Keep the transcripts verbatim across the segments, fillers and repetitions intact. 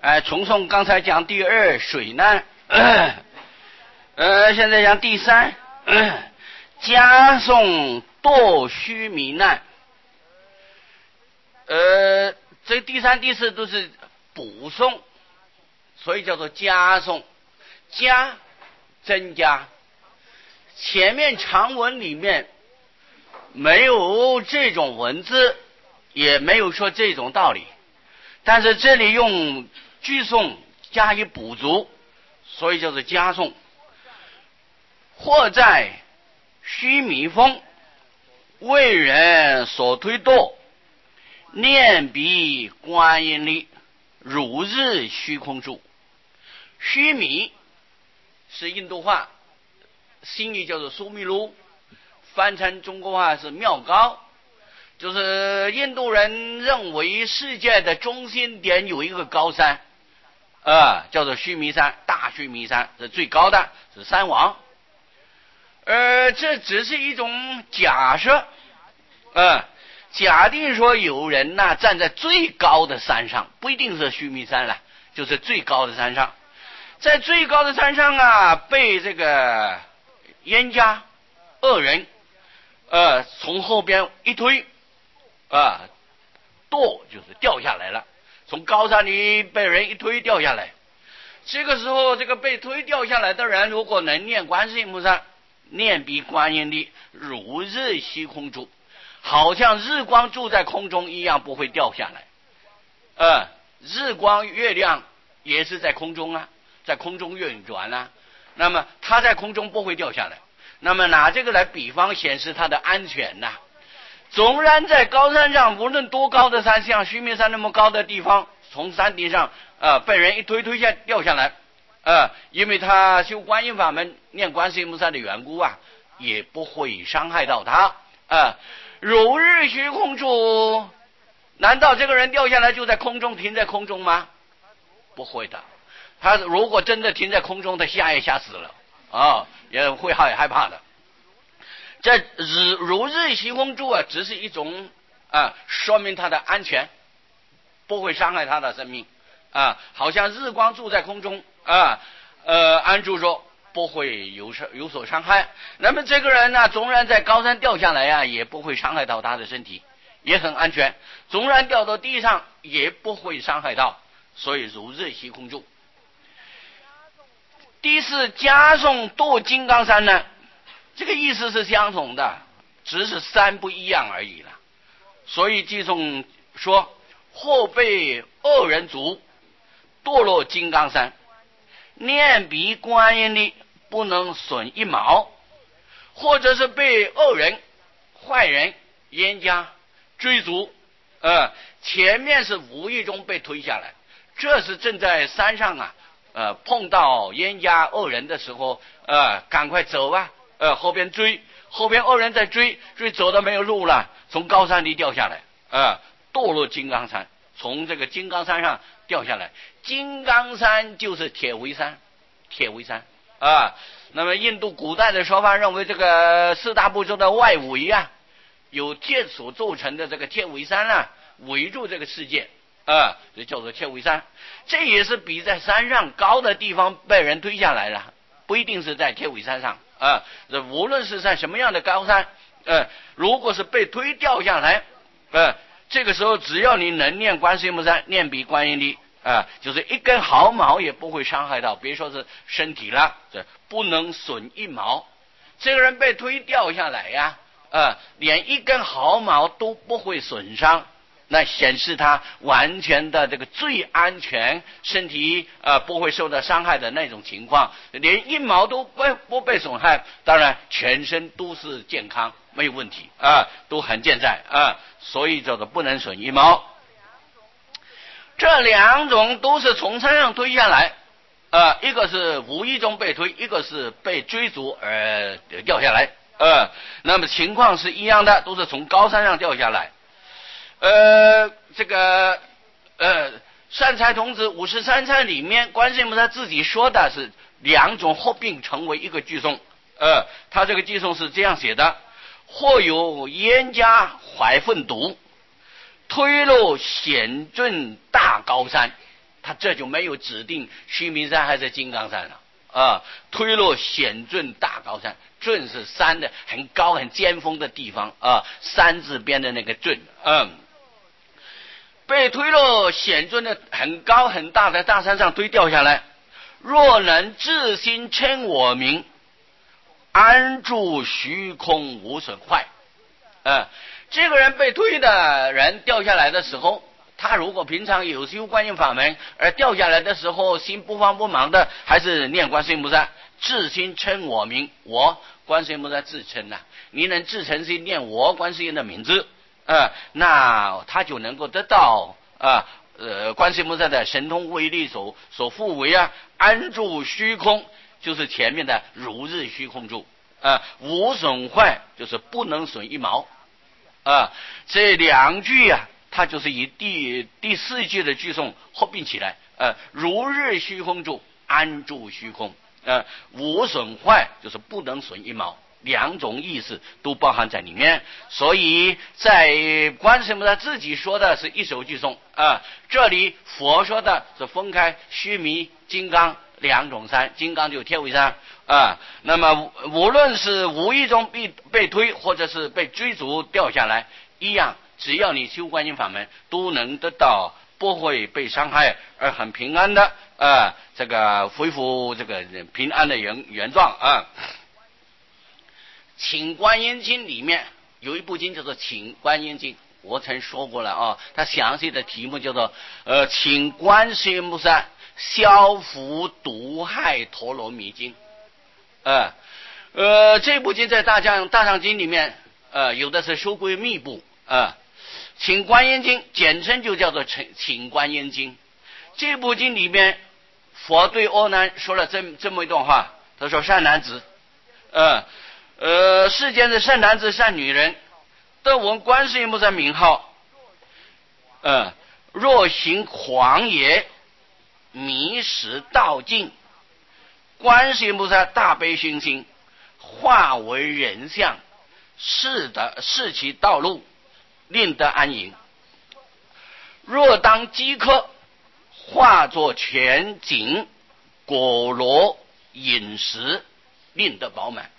哎，重诵刚才讲第二水难，呃，现在讲第三，加送堕须弥难。呃，这第三、第四都是补诵，所以叫做加诵，加增加。前面长文里面没有这种文字，也没有说这种道理，但是这里用句诵加以补足，所以叫做加诵。或在须弥峰，为人所推堕，念彼观音力，如日虚空住。须弥是印度话，新译叫做苏密卢，翻成中国话是妙高，就是印度人认为世界的中心点有一个高山，呃，叫做须弥山，大须弥山是最高的，是山王。呃，这只是一种假设，呃，假定说有人呐、啊、站在最高的山上，不一定是须弥山了，就是最高的山上，在最高的山上啊，被这个冤家恶人，呃，从后边一推，啊、呃，堕就是掉下来了，从高山里被人一推掉下来。这个时候，这个被推掉下来的人，如果能念观世音菩萨，念彼观音力，如日虚空住，好像日光住在空中一样，不会掉下来。呃，日光、月亮也是在空中啊，在空中运转啊，那么它在空中不会掉下来。那么拿这个来比方，显示它的安全呐、啊。纵然在高山上，无论多高的山，像须弥山那么高的地方，从山顶上呃被人一推推下掉下来，呃，因为他修观音法门念观世音菩萨的缘故啊，也不会伤害到他。呃，如日虚空住，难道这个人掉下来就在空中停在空中吗？不会的，他如果真的停在空中，他吓也吓死了啊、哦，也会害害怕的。这日如日虚空住啊，只是一种啊，说明他的安全，不会伤害他的生命啊，好像日光住在空中啊，呃，安住说不会有有所伤害。那么这个人呢，纵然在高山掉下来啊，也不会伤害到他的身体，也很安全。纵然掉到地上，也不会伤害到，所以如日虚空住。第四，加送堕金刚山呢？这个意思是相同的，只是山不一样而已了。所以偈颂说，或被恶人族堕落金刚山，念彼观音力，不能损一毛。或者是被恶人、坏人、冤家追逐，呃，前面是无意中被推下来，这是正在山上啊，呃，碰到冤家恶人的时候，呃，赶快走啊！呃，后边追，后边恶人在追，追走的没有路了，从高山里掉下来，呃，堕落金刚山，从这个金刚山上掉下来。金刚山就是铁围山，铁围山啊。那么印度古代的说法认为，这个四大部洲的外围啊，有铁所构成的这个铁围山啊，围住这个世界啊，就叫做铁围山。这也是比在山上高的地方被人推下来了，不一定是在铁围山上。啊，这无论是在什么样的高山，呃，如果是被推掉下来，呃，这个时候只要你能念观世音菩萨，念彼观音力，啊、呃，就是一根毫毛也不会伤害到，别说是身体了，这不能损一毛。这个人被推掉下来呀、啊，呃，连一根毫毛都不会损伤。那显示他完全的这个最安全，身体呃不会受到伤害的那种情况，连一毛都不不被损害，当然全身都是健康，没有问题啊，都很健在啊，所以叫做不能损一毛。这两种都是从山上推下来，呃，一个是无意中被推，一个是被追逐而掉下来，呃，那么情况是一样的，都是从高山上掉下来。呃，这个呃，善财童子五十三参里面，观世音菩萨自己说的是两种合并成为一个句颂。呃，他这个句颂是这样写的：或有冤家怀愤毒，推落险峻大高山， 他这就没有指定须弥山还是金刚山了啊。推落险峻大高山，峻是山的很高很尖峰的地方啊，山字边的那个峻，嗯，被推落险峻的很高很大的大山上推掉下来。若能自心称我名，安住虚空无损坏。呃，这个人被推的人掉下来的时候，他如果平常有修观音法门，而掉下来的时候心不慌不忙的，还是念观世音菩萨，自心称我名，我观世音菩萨自称呐、啊，你能自诚心念我观世音的名字，呃，那他就能够得到啊。呃呃，观世音菩萨的神通威力所所复为啊，安住虚空，就是前面的如日虚空住啊、呃，无损坏，就是不能损一毛啊、呃。这两句啊，它就是以第第四句的句诵合并起来，呃，如日虚空住，安住虚空，呃，无损坏，就是不能损一毛。两种意思都包含在里面，所以在观世音菩萨自己说的是一首句诵啊，这里佛说的是分开须弥、金刚两种山，金刚就是天尾山啊。那么无论是无意中被被推，或者是被追逐掉下来，一样，只要你修观音法门，都能得到不会被伤害而很平安的啊，这个恢复这个平安的原原状啊。请观音经里面有一部经叫做请观音经，我曾说过了啊，它详细的题目叫做呃请观世音菩萨消伏毒害陀罗尼经，呃呃这部经在大藏大藏经里面呃有的是收归密部啊、呃，请观音经简称就叫做请请观音经。这部经里面佛对阿难说了这这么一段话，他说善男子，呃呃，世间的善男子、善女人，得闻观世音菩萨名号，呃，若行狂野，迷失道尽，观世音菩萨大悲心心，化为人相，示的示其道路，令得安隐。若当饥渴，化作全景，果罗饮食，令得饱满。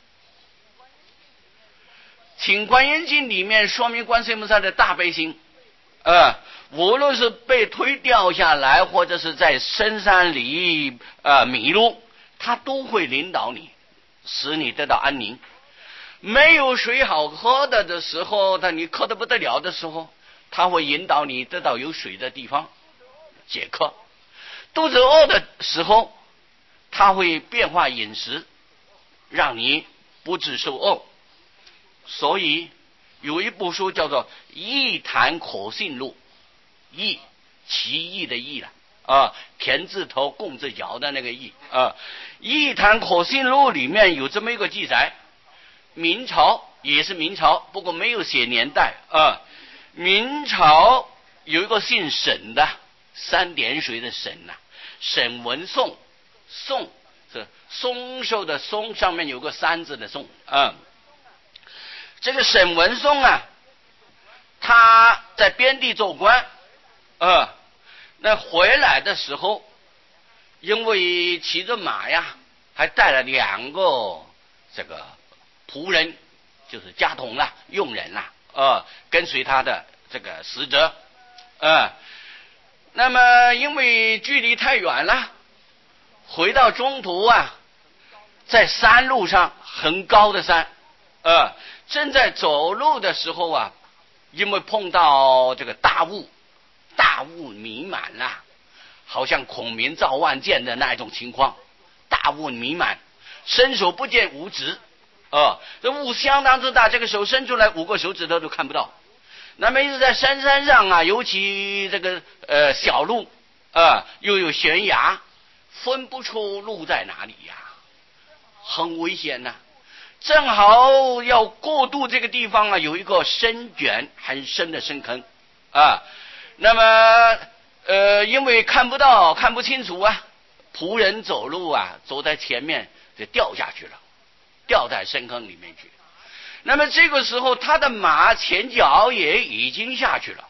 请观音经里面说明观世音菩萨的大悲心，呃，无论是被推掉下来，或者是在深山里呃迷路，他都会领导你，使你得到安宁。没有水好喝的的时候，当你渴得不得了的时候，他会引导你得到有水的地方解渴。肚子饿的时候，他会变化饮食，让你不致受饿。所以有一部书叫做《一谈口信录》，义奇异的义了啊，田字头共字脚的那个义啊，《一谈口信录》里面有这么一个记载，明朝也是明朝，不过没有写年代啊。明朝有一个姓沈的，三点水的沈呐、啊，沈文颂，颂是松寿的松，上面有个三字的颂啊。这个沈文颂啊，他在边地做官，呃，那回来的时候，因为骑着马呀，还带了两个这个仆人，就是家童啦、佣人啦，呃，跟随他的这个使者，呃，那么因为距离太远了，回到中途啊，在山路上很高的山，呃。正在走路的时候啊，因为碰到这个大雾，大雾弥漫了、啊，好像孔明造万箭的那一种情况，大雾弥漫，伸手不见五指，呃，这雾相当之大，这个手伸出来五个手指头都看不到。那么一直在山山上啊，尤其这个呃小路啊、呃，又有悬崖，分不出路在哪里呀、啊，很危险呐、啊。正好要过渡这个地方啊，有一个深卷很深的深坑啊。那么呃，因为看不到看不清楚啊，仆人走路啊，走在前面就掉下去了，掉在深坑里面去。那么这个时候他的马前脚也已经下去了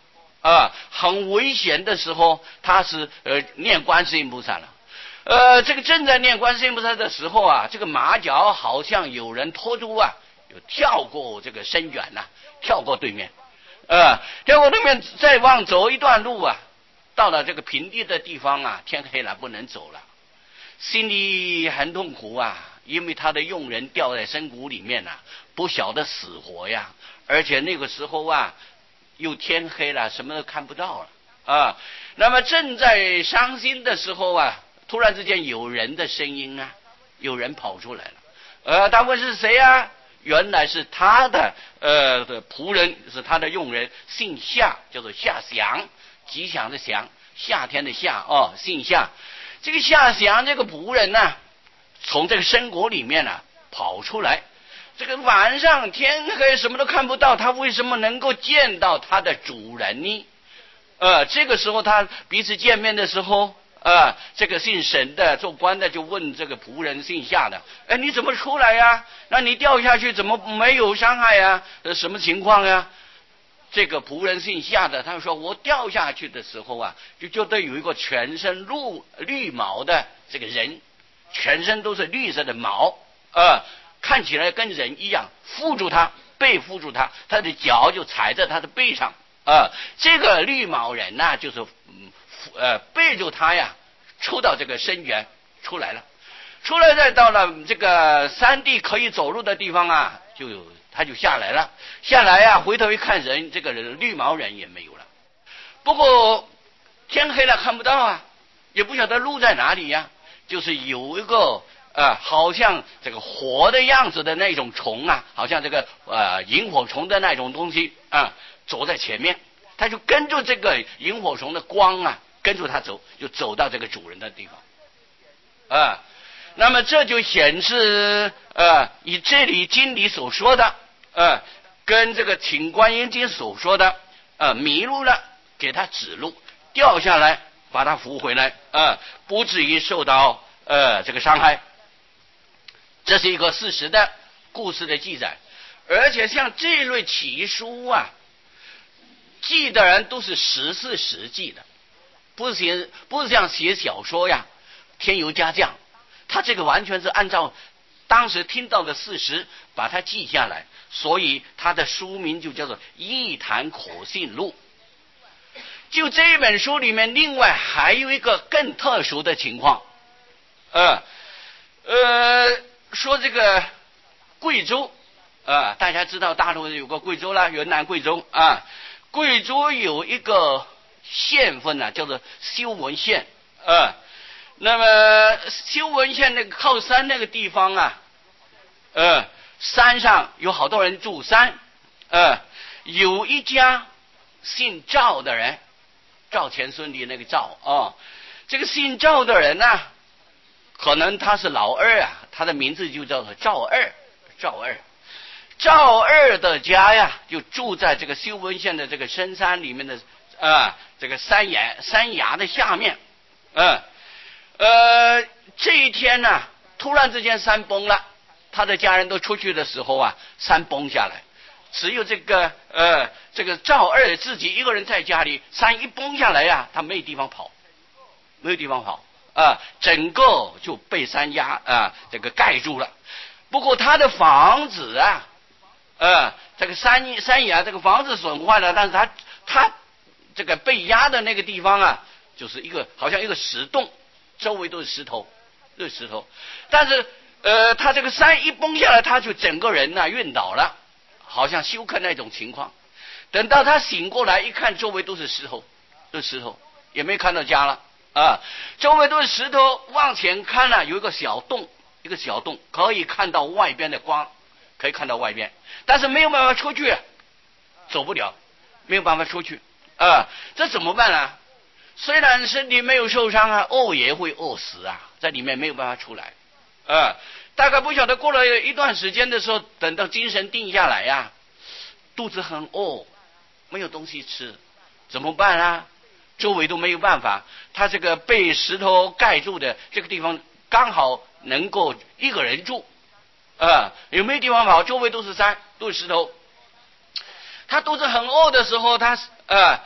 啊，很危险的时候，他是呃念观世音菩萨了。呃，这个正在念观世音菩萨的时候啊，这个马脚好像有人拖住啊，就跳过这个深渊呐、啊，跳过对面，呃，跳过对面再往走一段路啊，到了这个平地的地方啊，天黑了不能走了，心里很痛苦啊，因为他的佣人掉在深谷里面啊，不晓得死活呀，而且那个时候啊，又天黑了，什么都看不到了啊。那么正在伤心的时候啊，突然之间有人的声音啊，有人跑出来了，呃，他问是谁啊？原来是他的呃的仆人，是他的佣人，姓夏，叫做夏祥，吉祥的祥，夏天的夏哦，姓夏。这个夏祥这个仆人呢、啊，从这个深谷里面呢、啊、跑出来。这个晚上天黑什么都看不到，他为什么能够见到他的主人呢？呃，这个时候他彼此见面的时候，呃，这个姓沈的做官的就问这个仆人姓夏的，哎，你怎么出来呀？那你掉下去怎么没有伤害呀？呃，什么情况呀？这个仆人姓夏的，他说我掉下去的时候啊，就觉得有一个全身绿绿毛的这个人，全身都是绿色的毛，呃，看起来跟人一样，缚住他，背缚住他，他的脚就踩在他的背上，呃，这个绿毛人呢、啊，就是嗯呃背住他呀，出到这个深渊出来了，出来再到了这个山地可以走路的地方啊，就有。他就下来了，下来呀、啊，回头一看人，这个人绿毛人也没有了。不过天黑了看不到啊，也不晓得路在哪里呀、啊。就是有一个呃，好像这个火的样子的那种虫啊，好像这个呃萤火虫的那种东西啊，走在前面，他就跟着这个萤火虫的光啊，跟着他走，就走到这个主人的地方啊。那么这就显示呃，以这里经里所说的。呃，跟这个请观音经所说的，呃，迷路了，给他指路，掉下来，把他扶回来，呃，不至于受到呃这个伤害。这是一个事实的故事的记载，而且像这类奇书啊，记的人都是实事实记的，不是写，不是像写小说呀，添油加酱，他这个完全是按照当时听到的事实把它记下来，所以它的书名就叫做《一谈可信录》。就这本书里面，另外还有一个更特殊的情况，呃呃，说这个贵州啊、呃，大家知道大陆有个贵州啦，云南贵州啊，贵州有一个县份呢、啊，叫做修文县啊。呃那么修文县那个靠山那个地方啊，呃，山上有好多人住山，呃，有一家姓赵的人，赵钱孙的那个赵啊、哦，这个姓赵的人呢、啊，可能他是老二啊，他的名字就叫做赵二，赵二，赵二的家呀，就住在这个修文县的这个深山里面的啊、呃，这个山崖山崖的下面，嗯、呃。呃，这一天呢、啊，突然之间山崩了，他的家人都出去的时候啊，山崩下来，只有这个呃这个赵二自己一个人在家里，山一崩下来呀、啊，他没有地方跑，没有地方跑啊、呃，整个就被山压啊、呃、这个盖住了。不过他的房子啊，呃这个山山崖这个房子损坏了，但是他他这个被压的那个地方啊，就是一个好像一个石洞。周围都是石头，都是石头，但是呃，他这个山一崩下来，他就整个人呢、啊、晕倒了，好像休克那种情况。等到他醒过来一看，周围都是石头，都是石头，也没看到家了啊，周围都是石头，往前看了、啊、有一个小洞，一个小洞可以看到外边的光，可以看到外边，但是没有办法出去，走不了，没有办法出去啊，这怎么办呢、啊？虽然身体没有受伤啊，饿也会饿死啊，在里面没有办法出来，啊，大概不晓得过了一段时间的时候，等到精神定下来呀、啊，肚子很饿，没有东西吃，怎么办啊？周围都没有办法，他这个被石头盖住的这个地方刚好能够一个人住，啊，有没有地方跑？周围都是山，都是石头。他肚子很饿的时候，他呃。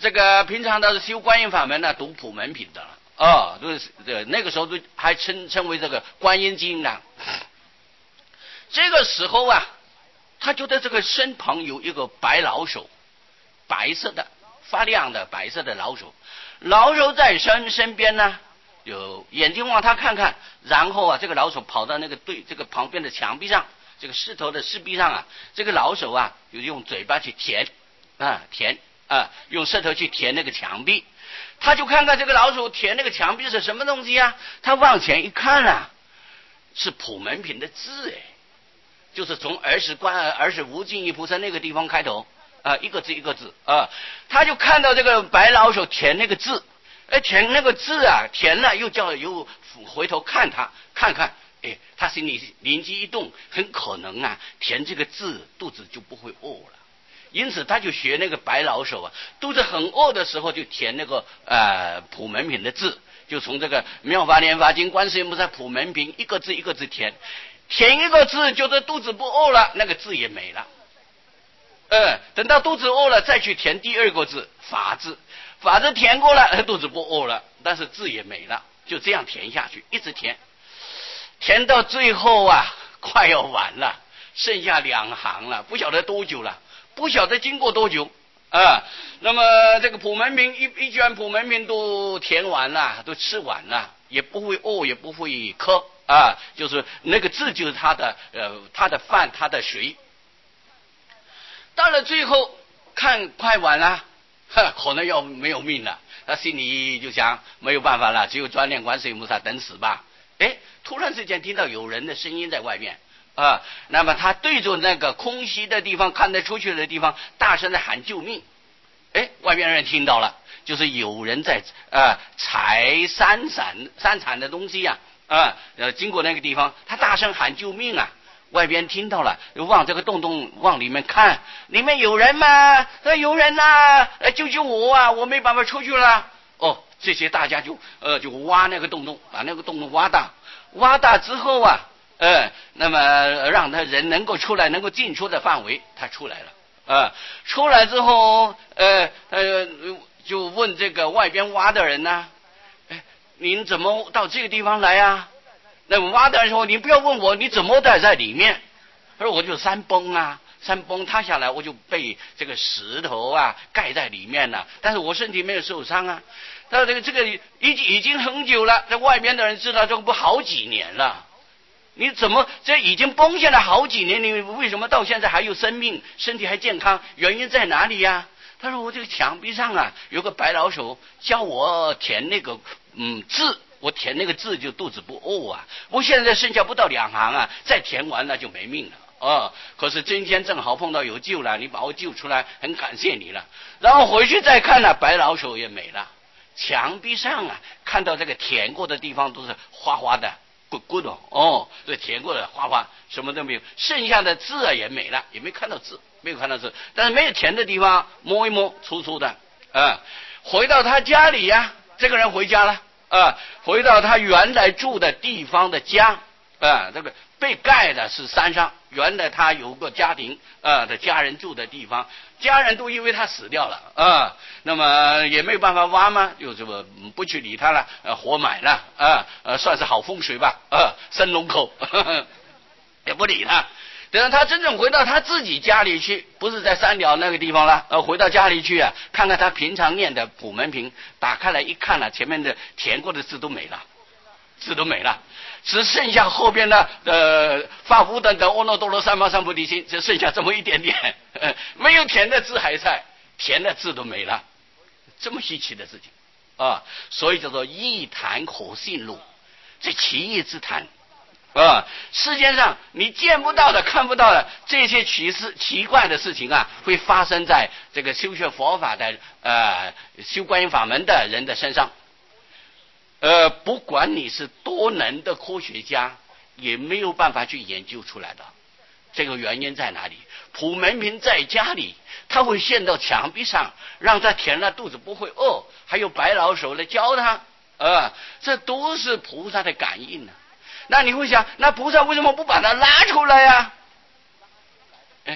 这个平常的修观音法门呢，读普门品的了啊，都是呃那个时候都还称称为这个观音经呢。这个时候啊，他觉得这个身旁有一个白老手，白色的发亮的白色的老手，老手在身身边呢，有眼睛往他看看，然后啊，这个老手跑到那个对这个旁边的墙壁上，这个石头的石壁上啊，这个老手啊就用嘴巴去舔啊舔啊，用舌头去舔那个墙壁，他就看看这个老手舔那个墙壁是什么东西啊？他往前一看啊，是普门品的字哎，就是从儿时观儿时无尽意菩萨那个地方开头啊，一个字一个字啊，他就看到这个白老手填那个字，哎，填那个字啊，填了又叫又回头看他看看，哎，他心里灵机一动，很可能啊，填这个字肚子就不会饿了，因此他就学那个白老手啊，肚子很饿的时候就填那个呃普门品的字，就从这个妙法莲华经观世音菩萨普门品一个字一个字填，填一个字觉得肚子不饿了，那个字也没了。呃，等到肚子饿了再去填第二个字法字，法字填过了，肚子不饿了，但是字也没了，就这样填下去，一直填，填到最后啊，快要完了，剩下两行了，不晓得多久了，不晓得经过多久啊。那么这个普门品一一卷普门品都填完了，都吃完了，也不会饿，也不会渴啊，就是那个字就是他的呃他的饭，他的水。到了最后看快完了，可能要没有命了，他心里就想没有办法了，只有专念观世音菩萨等死吧。哎，突然之间听到有人的声音在外面啊，那么他对着那个空隙的地方看得出去的地方大声的喊救命。哎，外面人听到了，就是有人在啊采山产山产的东西呀 啊, 啊呃经过那个地方，他大声喊救命啊。外边听到了，往这个洞洞往里面看，里面有人吗？呃，有人呐、啊，救救我啊！我没办法出去了。哦，这些大家就呃就挖那个洞洞，把那个洞洞挖大，挖大之后啊，呃，那么让他人能够出来，能够进出的范围，他出来了。啊、呃，出来之后，呃呃，就问这个外边挖的人呢，哎，您怎么到这个地方来啊？那挖的人说：“你不要问我，你怎么待在里面？”他说：“我就山崩啊，山崩塌下来，我就被这个石头啊盖在里面了。但是我身体没有受伤啊。那这个这个已已经很久了，在外边的人知道这不好几年了。你怎么这已经崩下来好几年，你为什么到现在还有生命，身体还健康？原因在哪里呀？”他说：“我这个墙壁上啊有个白老鼠，教我填那个嗯字。”我填那个字就肚子不饿啊，我现在剩下不到两行啊，再填完了就没命了哦。可是今天正好碰到有救了，你把我救出来，很感谢你了。然后回去再看了、啊，白老鼠也没了，墙壁上啊看到这个填过的地方都是花花的滚滚的哦，这填过的花花什么都没有，剩下的字啊也没了，也没看到字，没有看到字，但是没有填的地方摸一摸粗粗的啊。回到他家里呀、啊，这个人回家了。啊，回到他原来住的地方的家，啊，这个被盖的是山上，原来他有个家庭啊的家人住的地方，家人都因为他死掉了啊，那么也没有办法挖嘛，就这么不去理他了，呃，活埋了啊，呃，算是好风水吧，啊，生龙口，呵呵也不理他。等到他真正回到他自己家里去，不是在三寮那个地方了，呃，回到家里去啊，看看他平常念的普门品，打开来一看了、啊，前面的填过的字都没了，字都没了，只剩下后边的呃发福等等阿耨多罗三藐三菩提心，只剩下这么一点点，呃、没有填的字还在，填的字都没了，这么稀奇的事情啊，所以叫做一谈可信录，这奇异之谈。啊，世界上你见不到的、看不到的这些奇事、奇怪的事情啊，会发生在这个修学佛法的呃修观音法门的人的身上。呃，不管你是多能的科学家，也没有办法去研究出来的。这个原因在哪里？普门品在家里，他会现到墙壁上，让他填了肚子不会饿，还有白老手来教他，呃，这都是菩萨的感应呢、啊。那你会想，那菩萨为什么不把它拉出来呀、啊？哎，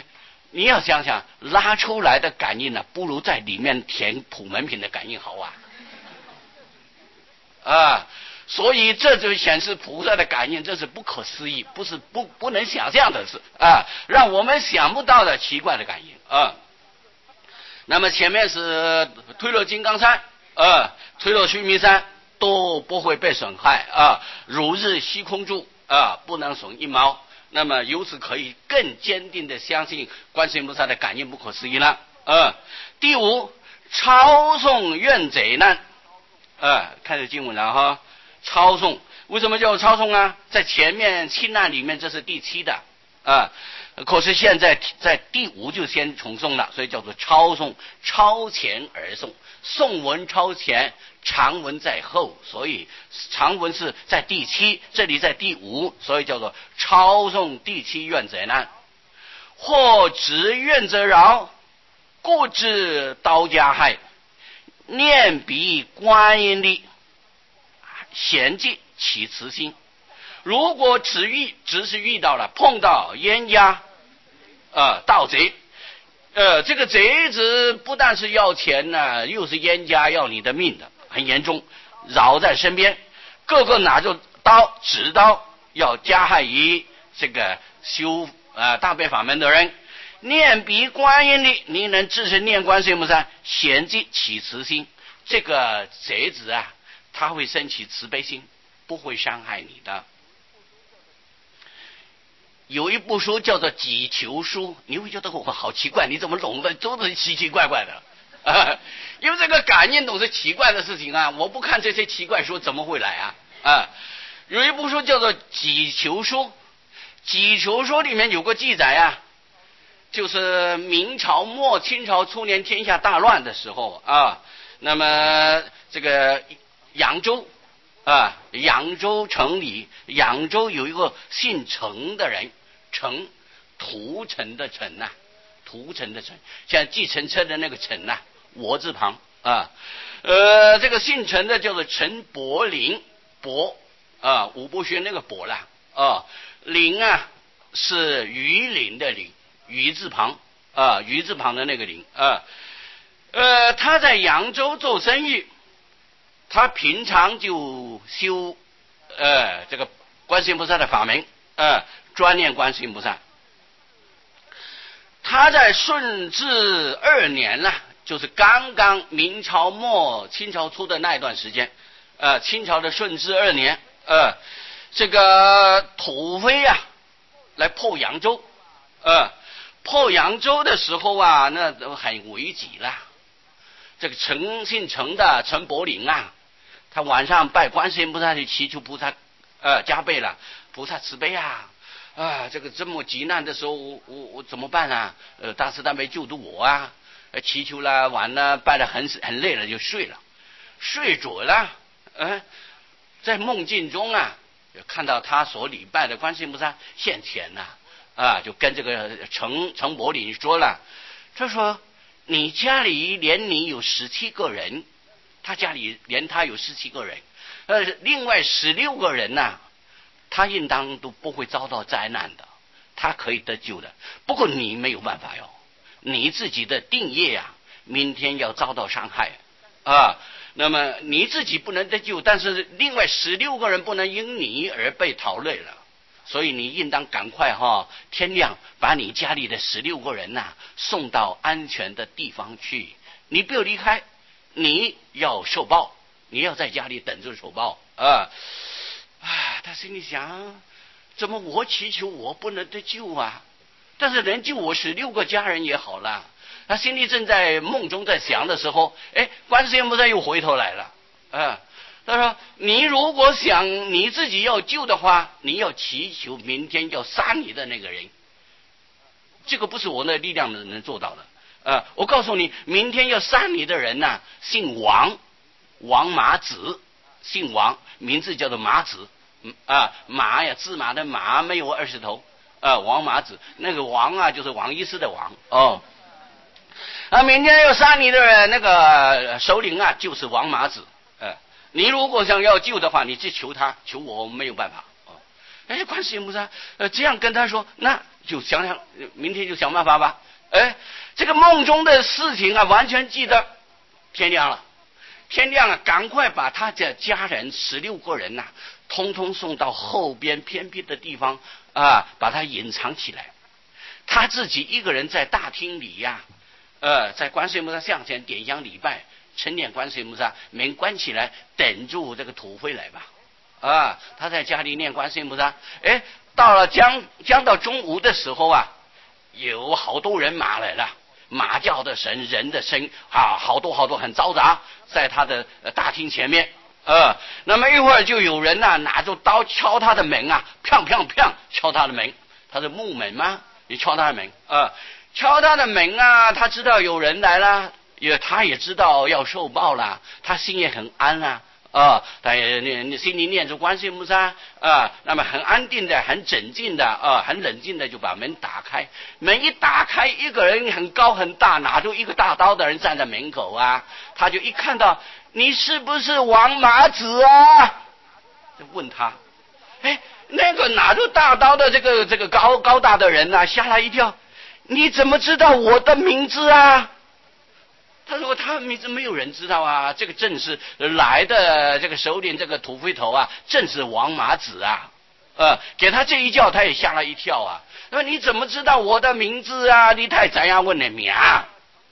你要想想，拉出来的感应呢、啊，不如在里面填普门品的感应好啊！啊，所以这就显示菩萨的感应，这是不可思议，不是不不能想象的事啊，让我们想不到的奇怪的感应啊。那么前面是推落金刚山，啊，推落须弥山都不会被损害啊，如日虚空住啊，不能损一毛。那么由此可以更坚定的相信观世音菩萨的感应不可思议了。啊，第五，超送怨贼难。啊，看这经文了哈，超送为什么叫超送啊？在前面七难里面这是第七的啊，可是现在在第五就先重诵了，所以叫做超送，超前而诵，颂文超前，长文在后，所以长文是在第七，这里在第五，所以叫做超诵第七怨贼难。或执怨则饶，故知刀加害，念彼观音力，贤记起慈心。如果只遇只是遇到了碰到冤家呃盗贼，呃这个贼子不但是要钱呢，又是冤家要你的命的，很严重，绕在身边，个个拿着刀指刀要加害于这个修呃大悲法门的人。念彼观音力，你能自身念观世音菩萨，贤记起慈心，这个贼子啊他会升起慈悲心，不会伤害你的。有一部书叫做《己求书》，你会觉得我好奇怪，你怎么懂得都是奇奇怪怪的啊？因为这个感应都是奇怪的事情啊，我不看这些奇怪书怎么会来啊？啊，有一部书叫做《己求书》，《己求书》里面有个记载啊，就是明朝末清朝初年天下大乱的时候啊，那么这个扬州啊，扬州城里，扬州有一个姓程的人，程，屠城的城呐、啊，屠城的城，像计程车的那个程呐、啊，我字旁啊，呃，这个姓程的叫做陈伯龄，伯啊，武伯轩那个伯啦啊，龄啊是榆林的林，雨字旁啊，雨字旁的那个林啊，呃，他在扬州做生意。他平常就修呃这个观世音菩萨的法门，呃专念观世音菩萨。他在顺治二年了，就是刚刚明朝末清朝初的那一段时间，呃清朝的顺治二年，呃这个土匪啊来破扬州，呃破扬州的时候啊，那都很危急了。这个陈姓陈的陈伯龄啊，他晚上拜观世音菩萨去祈求菩萨呃加倍了，菩萨慈悲啊啊，这个这么急难的时候我我我怎么办啊？呃大慈大悲救度我啊，呃祈求了完了拜了很很累了就睡了，睡着了，呃在梦境中啊看到他所礼拜的观世音菩萨现前了啊，就跟这个陈陈伯龄说了，他说你家里连你有十七个人，他家里连他有十七个人，呃，另外十六个人呐、啊，他应当都不会遭到灾难的，他可以得救的。不过你没有办法哟，你自己的定业啊，明天要遭到伤害啊。那么你自己不能得救，但是另外十六个人不能因你而被逃累了。所以你应当赶快哈、哦，天亮把你家里的十六个人呐、啊、送到安全的地方去，你不要离开，你要受报，你要在家里等着受报啊！啊，他心里想，怎么我祈求我不能得救啊？但是能救我十六个家人也好了。他心里正在梦中在想的时候，哎，观世音菩萨又回头来了，啊。他说你如果想你自己要救的话，你要祈求明天要杀你的那个人，这个不是我的力量能做到的。呃，我告诉你，明天要杀你的人呢、啊，姓王，王马子，姓王，名字叫做马子，嗯啊，马呀，芝麻的马，没有二十头，啊，王马子，那个王啊，就是王医师的王哦。啊，明天要杀你的人，那个首领啊，就是王马子，呃。你如果想要救的话，你去求他，求我没有办法。哦，哎，观世音菩萨，呃，这样跟他说，那就想想，明天就想办法吧。 哎，这个梦中的事情啊，完全记得。天亮了，天亮了，赶快把他的家人十六个人呐、啊，通通送到后边偏僻的地方啊，把他隐藏起来。他自己一个人在大厅里呀、啊，呃，在观世音菩萨像前点香礼拜，晨念观世音菩萨，门关起来，等住这个土匪来吧。啊，他在家里念观世音菩萨。哎，到了将将到中午的时候啊，有好多人马来了。马叫的声，人的声啊，好多好多，很嘈杂，在他的大厅前面。呃，那么一会儿就有人呐、啊、拿着刀敲他的门啊，砰砰砰敲他的门，他是木门吗？你敲他的门啊、呃，敲他的门啊，他知道有人来了，也他也知道要受报了，他心也很安啊。啊，他也念心里念着观世音菩萨啊，那么很安定的、很镇静的啊，很冷静的就把门打开。门一打开，一个人很高很大，拿着一个大刀的人站在门口啊。他就一看到你是不是王麻子啊？就问他，哎，那个拿着大刀的这个这个高高大的人呢、啊，吓了一跳，你怎么知道我的名字啊？他说他名字没有人知道啊，这个正是来的这个首领这个土匪头啊，正是王麻子啊，呃，给他这一叫，他也吓了一跳啊。那么你怎么知道我的名字啊？你太怎样问的名啊？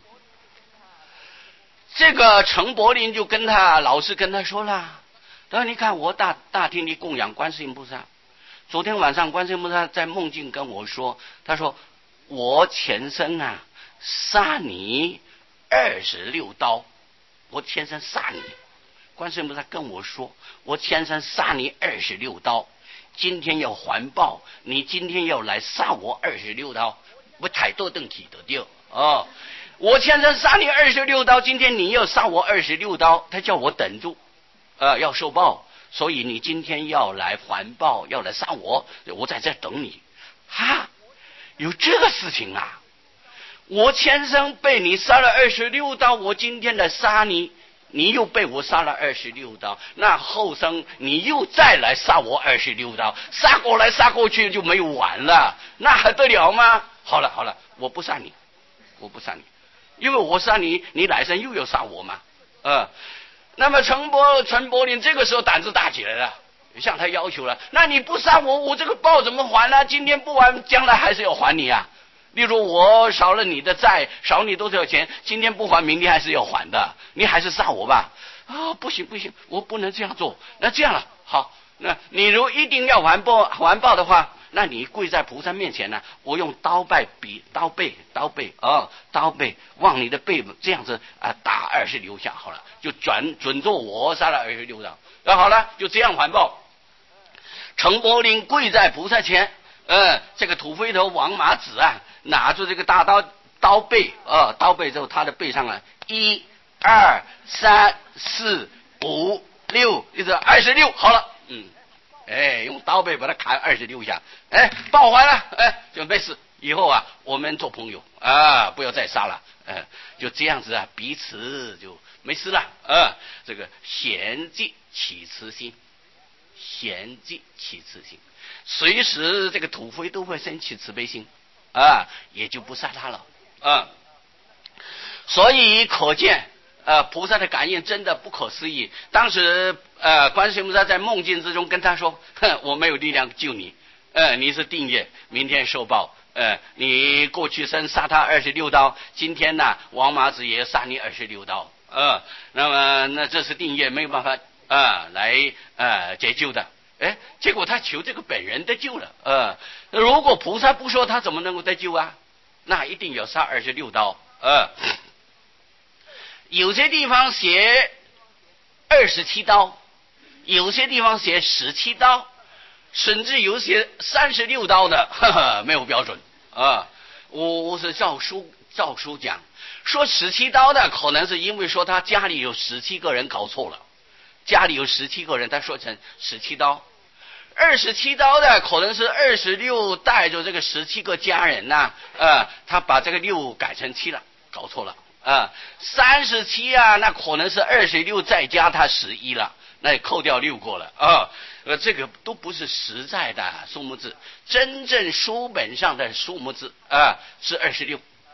这个陈柏霖就跟他老师跟他说了，他说你看我大大厅里供养观世音菩萨，昨天晚上观世音菩萨在梦境跟我说，他说我前生啊杀你二十六刀，我前生杀你，观世音菩萨跟我说，我前生杀你二十六刀，今天要还报，你今天要来杀我二十六刀，我太多顿体得掉哦。我前生杀你二十六刀，今天你要杀我二十六刀，他叫我等住，呃，要受报，所以你今天要来还报，要来杀我，我在这等你。哈，有这个事情啊！我前生被你杀了二十六刀，我今天来杀你，你又被我杀了二十六刀，那后生你又再来杀我二十六刀，杀过来杀过去就没有完了，那还得了吗？好了好了，我不杀你，我不杀你，因为我杀你，你来生又要杀我嘛。呃，那么陈柏陈柏霖这个时候胆子大起来了，向他要求了，那你不杀我，我这个报怎么还呢？今天不还，将来还是要还你啊。例如我少了你的债，少你多少钱，今天不还，明天还是要还的，你还是杀我吧。啊，不行不行，我不能这样做。那这样了，好，那你如一定要还报还报的话，那你跪在菩萨面前呢，我用刀背比刀背刀背哦刀背往你的背这样子啊打二十六下，好了，就转准做我杀了二十六刀，那好了，就这样还报。陈柏霖跪在菩萨前，呃，这个土匪头王麻子啊，拿着这个大刀刀背，呃，刀背之后，他的背上啊，一、二、三、四、五、六，一直二十六，好了，嗯，哎，用刀背把他砍二十六下，哎，报还了，哎，就没事，以后啊，我们做朋友啊，不要再杀了，哎，就这样子啊，彼此就没事了，啊，这个贤济起慈心。贤济起慈心，随时这个土匪都会生起慈悲心啊，也就不杀他了啊。所以可见呃菩萨的感应真的不可思议。当时呃观世音菩萨在梦境之中跟他说，哼，我没有力量救你，呃你是定业，明天受报，呃你过去生杀他二十六刀，今天呢王麻子也杀你二十六刀，呃那么那这是定业，没有办法啊，来呃解救的，哎，结果他求这个本人得救了，呃，如果菩萨不说，他怎么能够得救啊？那一定要杀二十六刀，呃，有些地方写二十七刀，有些地方写十七刀，甚至有些三十六刀的，呵呵，没有标准啊。我我是照书照书讲，说十七刀的，可能是因为说他家里有十七个人搞错了。家里有十七个人，他说成十七刀，二十七刀的可能是二十六带着这个十七个家人呐、啊，呃，他把这个六改成七了，搞错了啊、呃。三十七啊，那可能是二十六再加他十一了，那也扣掉六个了啊。呃，这个都不是实在的数目字，真正书本上的数目字啊、呃、是二十六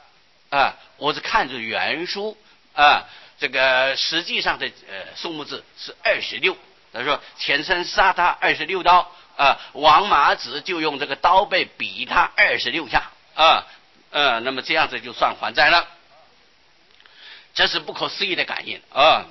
啊，我是看着原书啊，这个实际上的呃数目字是二十六。他说前身杀他二十六刀啊，王麻子就用这个刀背比他二十六下啊，呃，那么这样子就算还债了。这是不可思议的感应啊！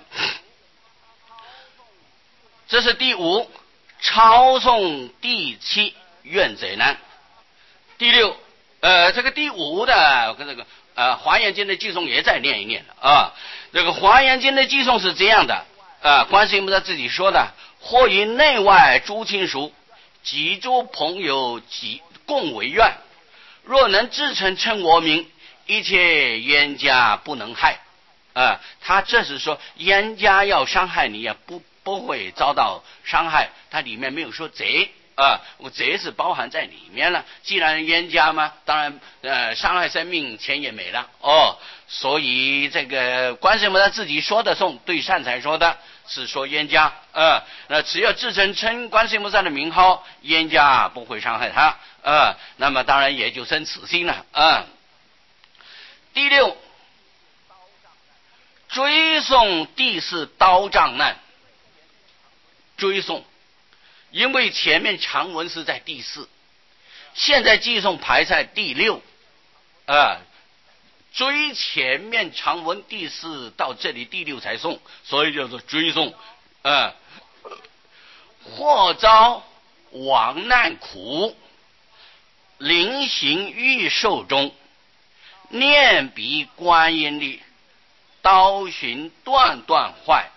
这是第五，抄送第七，怨贼难。第六，呃，这个第五的跟这个呃《华严经》的寄送也再念一念啊。这个《华严经》的寄送是这样的啊，观世音菩萨自己说的：或以内外诸亲属、及诸朋友及共为愿，若能至诚称我名，一切冤家不能害。啊，他这是说冤家要伤害你也不不会遭到伤害，他里面没有说贼啊，我贼是包含在里面了。既然冤家嘛，当然呃伤害生命钱也没了哦。所以这个观世音菩萨自己说的颂，对善财说的是说冤家啊，那只要至诚称观世音菩萨的名号，冤家不会伤害他啊，那么当然也就生此心了啊。第六，追送第四刀杖难。追送，因为前面长文是在第四，现在寄送排在第六啊，追前面长文第四到这里第六才送，所以叫做追送啊。或遭亡难苦，临行欲受中，念彼观音力，刀寻断断坏。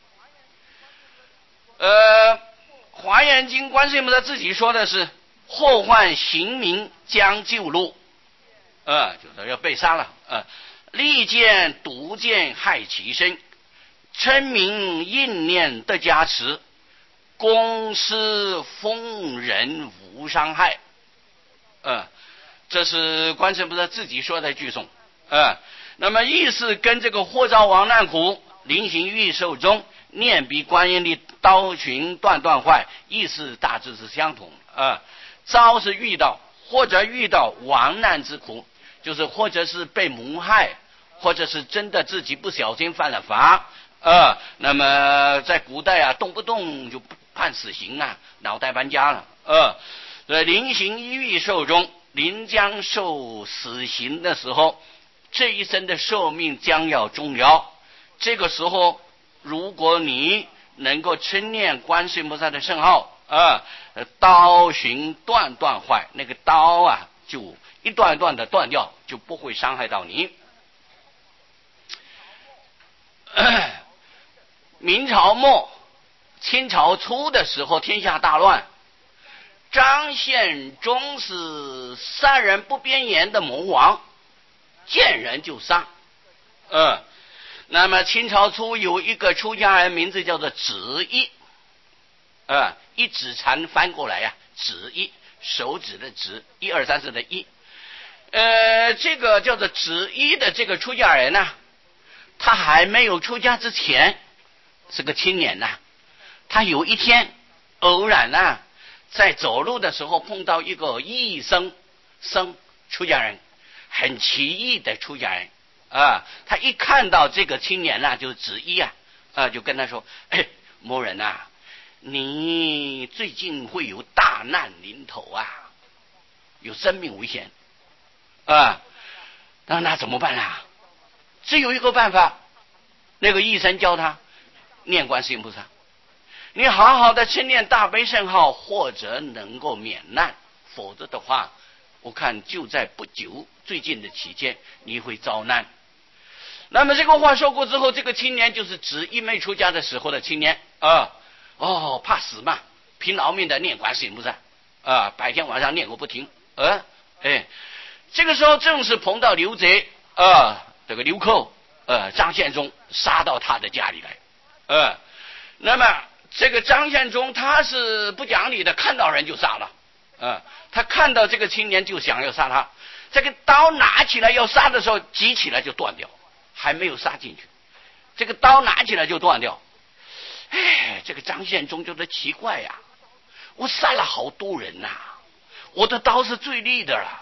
呃，华严经观世音菩萨自己说的是祸患行名将救路，呃，就是要被杀了，呃，利剑毒剑害其身，称名应念得加持，公私奉人无伤害。呃，这是观世音菩萨自己说的句诵，呃，那么意思跟这个祸遭亡难苦，临行欲受终，念彼观音力，刀寻断断坏，意思大致是相同啊。遭是遇到，或者遇到亡难之苦，就是或者是被谋害，或者是真的自己不小心犯了法啊。那么在古代啊，动不动就判死刑啊，脑袋搬家了啊。呃，临行欲受终，临将受死刑的时候，这一生的寿命将要终了。这个时候，如果你能够称念观世音菩萨的圣号啊，刀寻断断坏，那个刀啊就一段一段的断掉，就不会伤害到你。明朝末清朝初的时候，天下大乱，张献忠是杀人不边言的魔王，见人就杀。呃那么清朝初有一个出家人，名字叫做子义，呃，一指禅翻过来呀、啊，子义，手指的指，一二三四的一，呃，这个叫做子义的这个出家人呢、啊，他还没有出家之前是个青年呐、啊，他有一天偶然啊，在走路的时候碰到一个异僧僧出家人，很奇异的出家人。啊，他一看到这个青年呐、啊，就是子义啊，啊，就跟他说：“哎，某人呐、啊，你最近会有大难临头啊，有生命危险啊，那那怎么办啊？只有一个办法，那个医生教他念观世音菩萨，你好好的去念大悲圣号，或者能够免难，否则的话，我看就在不久最近的期间，你会遭难。”那么这个话说过之后，这个青年就是指一没出家的时候的青年啊，哦，怕死嘛，拼老命的念观世音菩萨啊，白天晚上念个不停，呃，哎，这个时候正是碰到刘贼啊，这个刘寇呃张献忠杀到他的家里来，呃，那么这个张献忠他是不讲理的，看到人就杀了，呃，他看到这个青年就想要杀他，这个刀拿起来要杀的时候，举起来就断掉。还没有杀进去，这个刀拿起来就断掉。哎，这个张献忠觉得奇怪呀、啊，我杀了好多人呐、啊，我的刀是最利的了，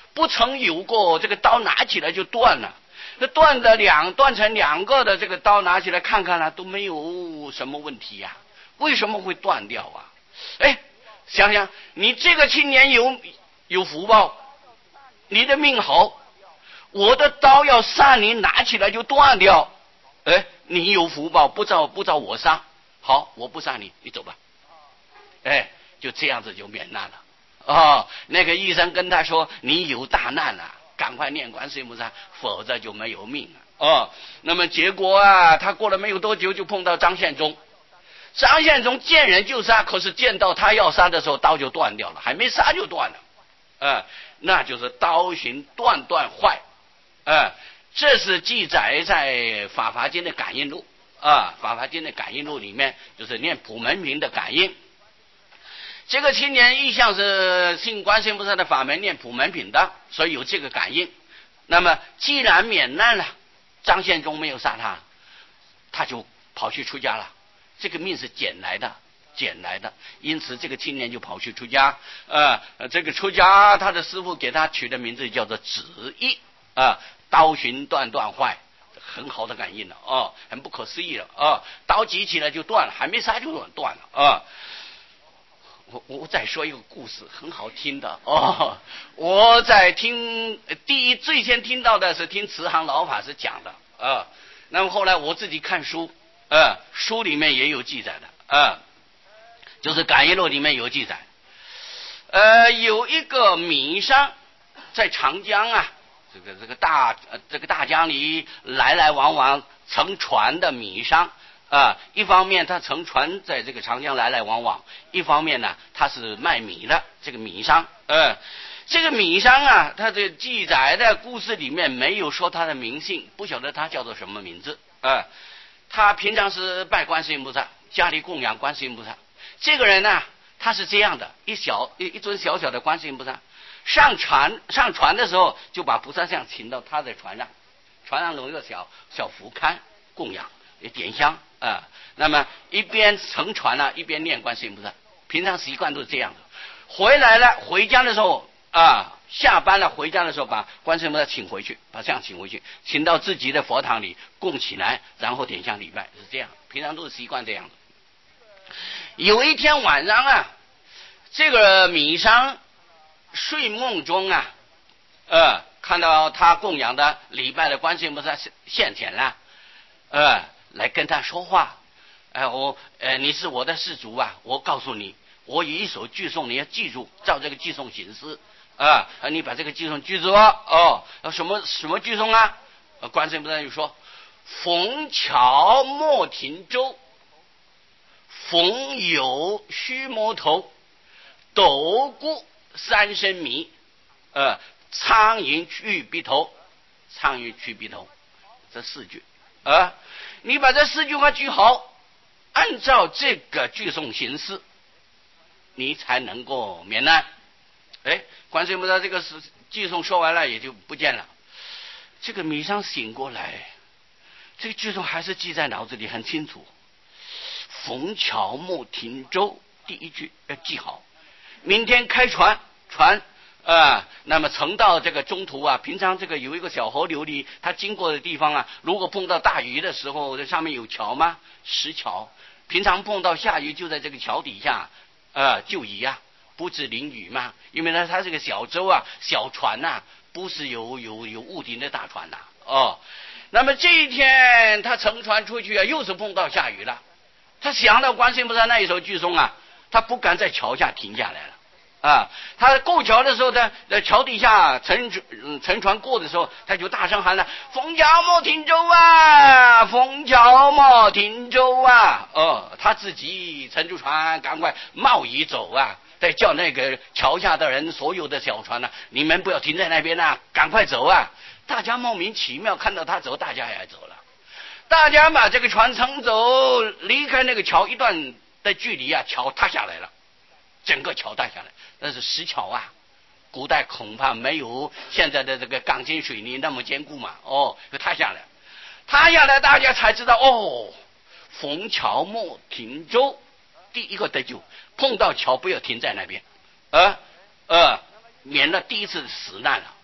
不曾有过这个刀拿起来就断了。这断的两断成两个的这个刀拿起来看看了，都没有什么问题呀、啊，为什么会断掉啊？哎，想想你这个青年有有福报，你的命好，我的刀要杀你，拿起来就断掉。哎，你有福报，不照不照我杀，好，我不杀你，你走吧。哎，就这样子就免难了。哦，那个医生跟他说：“你有大难了，赶快念观世音菩萨，否则就没有命了。”哦，那么结果啊，他过了没有多久，就碰到张献忠。张献忠见人就杀，可是见到他要杀的时候，刀就断掉了，还没杀就断了。呃，那就是刀行断断坏。呃，这是记载在《法华经》的感应录啊，《法华经》的感应录里面，就是念普门品的感应。这个青年一向是信观世音菩萨的法门，念普门品的，所以有这个感应。那么既然免难了，张献忠没有杀他，他就跑去出家了。这个命是捡来的，捡来的，因此这个青年就跑去出家。呃，这个出家，他的师父给他取的名字叫做止意啊，刀行断断坏，很好的感应了哦，很不可思议了啊！刀举起来就断了，还没杀就断了啊！我我再说一个故事，很好听的哦。我在听第一最先听到的是听慈航老法师讲的啊，那么后来我自己看书，呃，书里面也有记载的啊，就是感应录里面有记载。呃，有一个米商在长江啊，这个这个大呃这个大江里来来往往乘船的米商。啊，一方面他乘船在这个长江来来往往，一方面呢他是卖米的这个米商。呃，这个米商啊，他的记载的故事里面没有说他的名姓，不晓得他叫做什么名字。呃，他平常是拜观世音菩萨，家里供养观世音菩萨。这个人呢，他是这样的，一小一一尊小小的观世音菩萨，上船上船的时候就把菩萨像请到他的船上，船上有一个小小福龛供养，点香。啊、呃，那么一边乘船呢、啊，一边念观世音菩萨，平常习惯都是这样的。回来了，回家的时候啊，下班了回家的时候，把观世音菩萨请回去，把像请回去，请到自己的佛堂里供起来，然后点香礼拜，是这样。平常都是习惯这样的。有一天晚上啊，这个米商睡梦中啊，呃，看到他供养的礼拜的观世音菩萨现前了，呃。来跟他说话，哎、呃，我呃，你是我的施主啊！我告诉你，我有一首句诵，你要记住，照这个句诵行事啊！你把这个句诵记住哦。哦，什么什么句诵啊？观世音菩萨就说：逢桥莫停舟，逢有须摸头，斗过三生迷，呃，苍蝇去鼻头，苍蝇去鼻头，这四句啊。你把这四句话记好，按照这个句诵行事，你才能够免难。哎，观世音菩萨这个是句诵说完了也就不见了。这个米商醒过来，这个句诵还是记在脑子里很清楚。逢桥莫停舟，第一句要记好。明天开船，船。啊、呃，那么乘到这个中途啊，平常这个有一个小河流里，它经过的地方啊，如果碰到大雨的时候，这上面有桥吗？石桥。平常碰到下雨，就在这个桥底下，呃，就移啊，不止淋雨嘛。因为呢，它这个小舟啊、小船呐、啊，不是有有有屋顶的大船呐、啊。哦，那么这一天他乘船出去啊，又是碰到下雨了。他想到观世音菩萨那一首句诵啊，他不敢在桥下停下来了。啊，他过桥的时候，在在桥底下乘乘船过的时候，他就大声喊了：“逢桥莫停舟啊，逢桥莫停舟啊！”哦，他自己乘住船，赶快冒雨走啊！再叫那个桥下的人，所有的小船呢、啊，你们不要停在那边啊，赶快走啊！大家莫名其妙看到他走，大家也走了。大家把这个船乘走，离开那个桥一段的距离啊，桥塌下来了。整个桥塌下来，那是石桥啊，古代恐怕没有现在的这个钢筋水泥那么坚固嘛。哦，就塌下来，塌下来，大家才知道哦，逢桥莫停舟，第一个得救，碰到桥不要停在那边，呃呃，免了第一次死难了。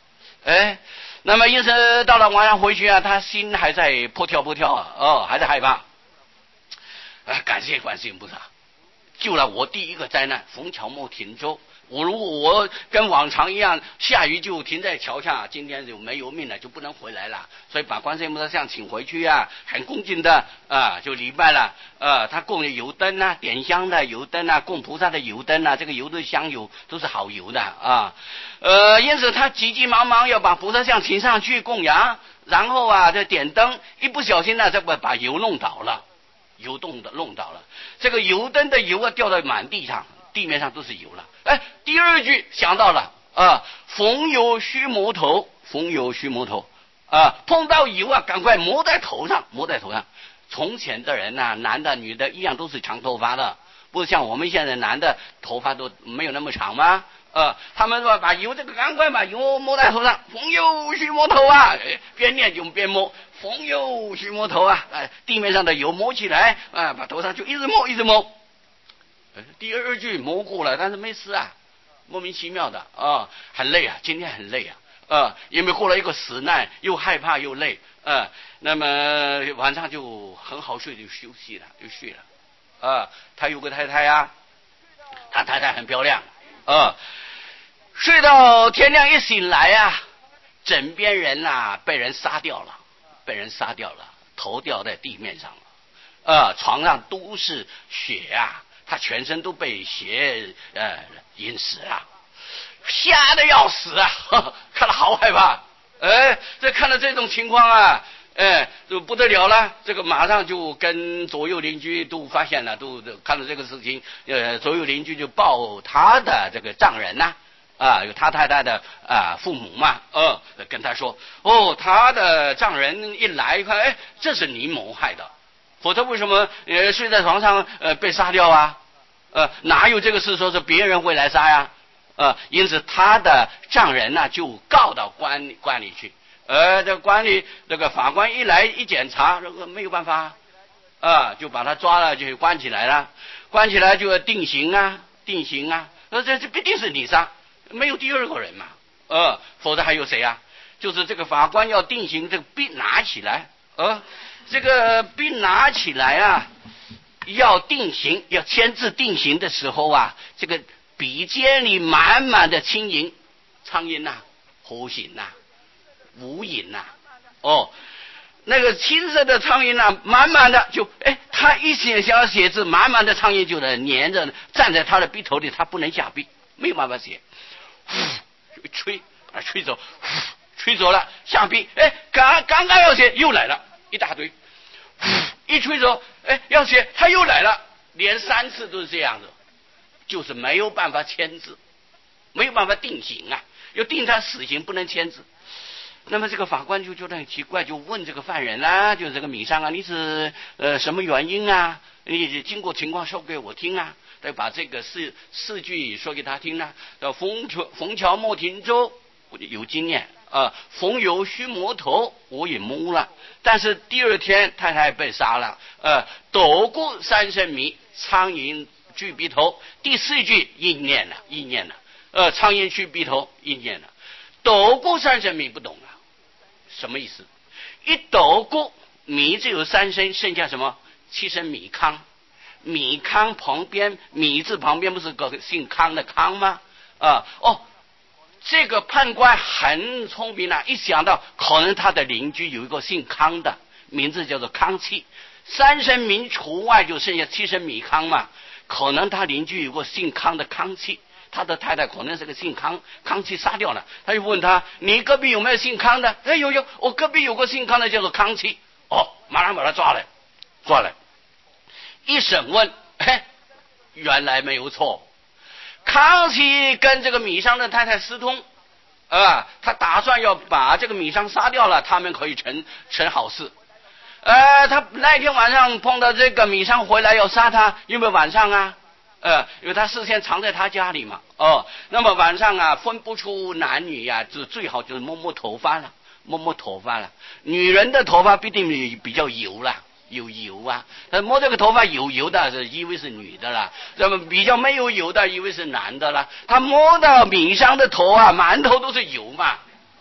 哎，那么因此到了晚上回去啊，他心还在扑跳扑跳啊，哦，还在害怕。啊，感谢观世音菩萨，救了我第一个灾难，逢桥莫停舟。我如果我跟往常一样，下雨就停在桥下，今天就没有命了，就不能回来了。所以把观世音菩萨像请回去啊，很恭敬的啊，就礼拜了。呃，他供的油灯啊，点香的油灯啊，供菩萨的油灯啊，这个油的香油都是好油的啊。呃，因此他急急忙忙要把菩萨像请上去供养，然后啊，再点灯，一不小心呢，这不把油弄倒了。油动的弄倒了，这个油灯的油啊掉到满地上，地面上都是油了。哎，第二句想到了啊，逢油须抹头，逢油须抹头啊，碰到油啊，赶快抹在头上，抹在头上。从前的人呐、啊，男的女的一样都是长头发的，不是像我们现在男的头发都没有那么长吗？呃，他们说把油这个赶快把油抹在头上，逢油须抹头啊，边念就边摸，逢油须抹头啊，哎，地面上的油抹起来啊，把头上就一直摸一直摸。第二句摸过了，但是没事啊，莫名其妙的啊，很累啊，今天很累啊，啊，因为过了一个死难，又害怕又累，啊，那么晚上就很好睡，就休息了，就睡了，啊，他有个太太啊，他太太很漂亮，啊。睡到天亮一醒来啊，枕边人啊被人杀掉了，被人杀掉了，头掉在地面上了，呃，床上都是血啊，他全身都被血呃淹死了，吓得要死啊，呵呵，看了好害怕，哎，这看了这种情况啊，哎，就不得了了，这个马上就跟左右邻居都发现了，都看了这个事情，呃，左右邻居就报他的这个丈人呐、啊。啊，有他太太的啊父母嘛，呃，跟他说，哦，他的丈人一来一看，哎，这是你谋害的，否则为什么呃睡在床上呃被杀掉啊？呃，哪有这个事说是别人会来杀呀？呃，因此他的丈人呢、啊、就告到官官里去，呃，这官里这个法官一来一检查，这个没有办法啊、呃，就把他抓了，就关起来了，关起来就要定刑啊，定刑啊，那这这必定是你杀。没有第二个人嘛，呃，否则还有谁啊？就是这个法官要定刑，这个笔拿起来，呃，这个笔拿起来啊，要定刑，要签字定刑的时候啊，这个笔尖里满满的青蝇、苍蝇呐、啊、弧形呐、啊、无影呐、啊，哦，那个青色的苍蝇啊，满满的就，哎，他一写想要写字，满满的苍蝇就在粘着，站在他的笔头里，他不能下笔，没有办法写。呼，吹，把它吹走，呼，吹走了，下笔，哎，刚刚刚要写，又来了一大堆，呼，一吹走，哎，要写，他又来了，连三次都是这样子，就是没有办法签字，没有办法定刑啊，要定他死刑，不能签字。那么这个法官就觉得很奇怪，就问这个犯人啊，就是这个米商啊，你是呃什么原因啊？你经过情况说给我听啊。再把这个四四句说给他听呢、啊，叫逢桥逢桥莫停舟，我就有经验啊。逢油须抹头，我也摸了。但是第二天太太被杀了，呃，斗过三声迷，苍蝇去鼻头。第四句应验了，应验了。呃，苍蝇去鼻头，应验了。斗过三声迷不懂啊，什么意思？一斗过迷只有三声，剩下什么？七声米糠。米糠旁边，米字旁边不是个姓康的康吗？啊，哦，这个判官很聪明啊，一想到可能他的邻居有一个姓康的，名字叫做康七，三声名除外，就剩下七声米糠嘛。可能他邻居有个姓康的康七，他的太太可能是个姓康，康七杀掉了。他就问他：“你隔壁有没有姓康的？”哎，有有，我隔壁有个姓康的叫做康七。哦，马上把他抓来，抓来。一审问，哎，原来没有错。康熙跟这个米商的太太私通，啊，他打算要把这个米商杀掉了，他们可以成成好事。呃，他那天晚上碰到这个米商回来要杀他，因为晚上啊，呃，因为他事先藏在他家里嘛，哦，那么晚上啊分不出男女呀、啊，就最好就是摸摸头发了，摸摸头发了。女人的头发必定比较油啦。有油啊，他摸这个头发有油的，是以为是女的啦；那么比较没有油的，以为是男的啦。他摸到米商的头啊，满头都是油嘛，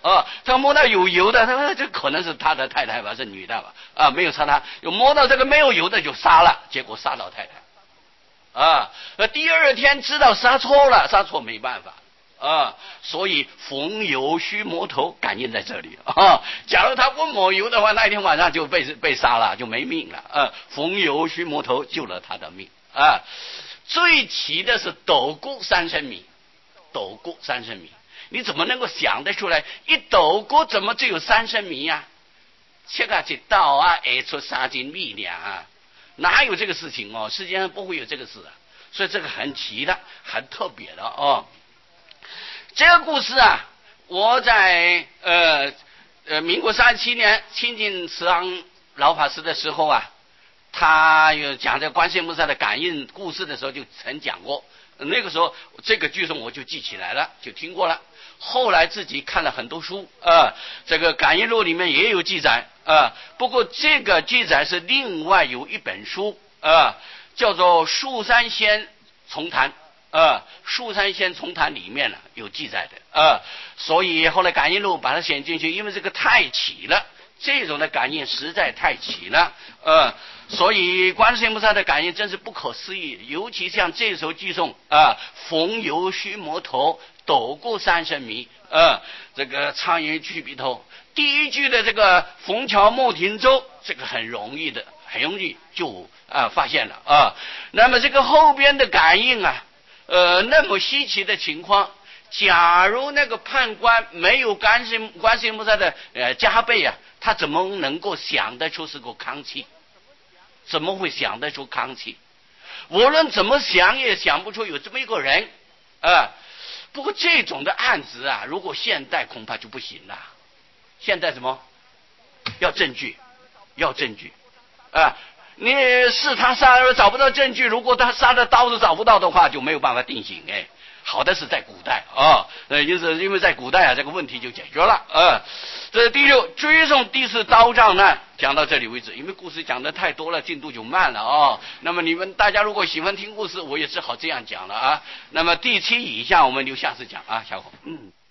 啊，他摸到有油的，他说这可能是他的太太吧，是女的吧？啊，没有杀他，有摸到这个没有油的就杀了，结果杀到太太。啊，那第二天知道杀错了，杀错没办法。啊，所以逢油须摸头，感应在这里啊。假如他不抹油的话，那一天晚上就被被杀了，就没命了啊。逢油须摸头，救了他的命啊。最奇的是斗谷三升米，斗谷三升米，你怎么能够想得出来？一斗谷怎么只有三升米呀、啊？切个一刀啊，挨出三斤米粮啊，哪有这个事情哦？世界上不会有这个事啊。所以这个很奇的，很特别的哦。这个故事啊，我在呃呃民国三十七年亲近慈航老法师的时候啊，他有讲这观世音菩萨的感应故事的时候就曾讲过。那个时候这个句诵我就记起来了，就听过了。后来自己看了很多书啊、呃，这个感应录里面也有记载啊、呃。不过这个记载是另外有一本书啊、呃，叫做《树山仙丛谈》。呃，树山仙丛谈里面呢有记载的，呃，所以后来感应录把它写进去，因为这个太奇了，这种的感应实在太奇了，呃，所以观世音菩萨的感应真是不可思议，尤其像这首句诵啊，逢油须摸头，斗谷三升米，呃，这个苍云去鼻头，第一句的这个逢桥莫停舟，这个很容易的，很容易就啊发现了啊，那么这个后边的感应啊。呃，那么稀奇的情况，假如那个判官没有观世观世音菩萨的呃加倍啊，他怎么能够想得出是个康气？怎么会想得出康气？无论怎么想也想不出有这么一个人啊、呃。不过这种的案子啊，如果现代恐怕就不行了。现代什么？要证据，要证据啊。呃你是他杀而找不到证据，如果他杀的刀子找不到的话，就没有办法定刑。哎，好的是在古代啊，呃，就是因为在古代啊，这个问题就解决了啊。这第六追送第四刀杖难讲到这里为止，因为故事讲的太多了，进度就慢了啊。那么你们大家如果喜欢听故事，我也只好这样讲了啊。那么第七以下我们留下次讲啊，小伙。嗯。